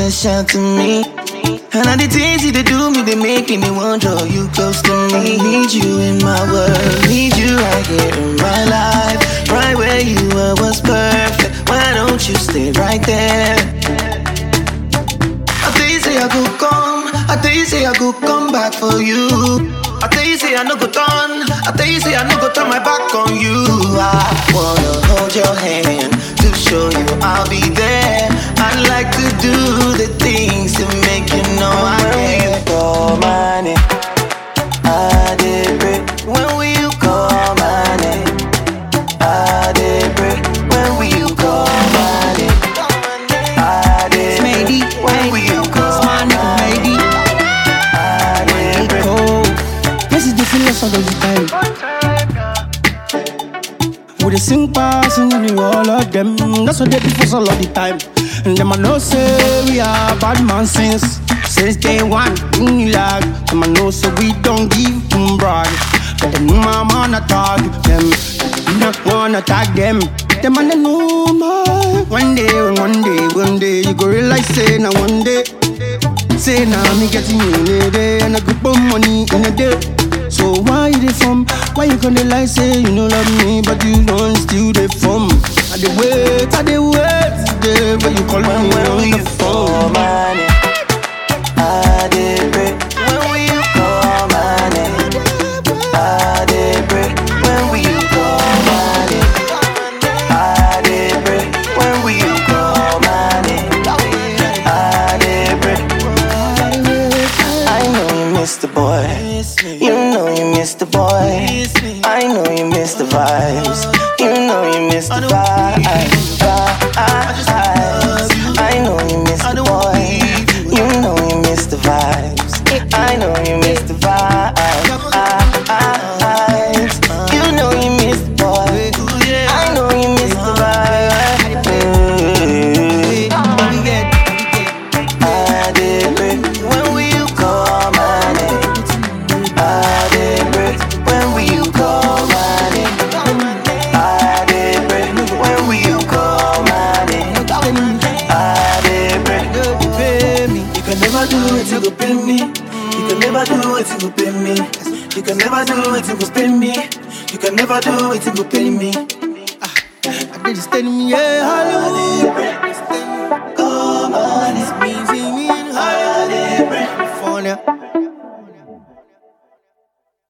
special to me. And all the things you do me, they making me want draw you close to me. Need you in my world, need you right here in my life. Right where you were was perfect. Why don't you stay right there? I tell you say I go come, I tell you say I go come back for you. I tell you say I no go turn, I tell you say I no go turn my back on you. I wanna hold your hand to show you I'll be there. I'd like to do the things to make you know I care. Call my name, I did break. When will you call my name? I did break. When will you call my name? I did break. When will you call my name? I did break. This is the feelings of the time. With the sing pass and you all of them. That's what they do for all of the time. And them I know say we are bad man since day one. In lag, them I know say we don't give them brag. But them my man attack them. You not wanna tag them. Them and they know my one day you go realize say now one day. Say now me getting you in a day and I could put money in a day. So why you dey from? Why you gonna lie say you don't love me but you don't still dey from? I dey wait today when you call me on the phone. I did break. When will you call my name? I did break. When will you call my name? I did break. When will you call my name? I did break. I know you miss the boy. You know you miss the boy. I know you miss the vibes. You know you miss the vibes. I know you miss the boy. You know you miss the vibes. I know you miss the vibes. You know you miss the boy. I know you miss the vibes. I did break. When will you call my name? I did break. When will you call my name? I did break. When will you call my name? I did break. You can never do it, you go pay me. You can never do it, you go pay me. You can never do it, you go pay me. You can never do it, you go pay me. I did just tell me, yeah, Hollywood.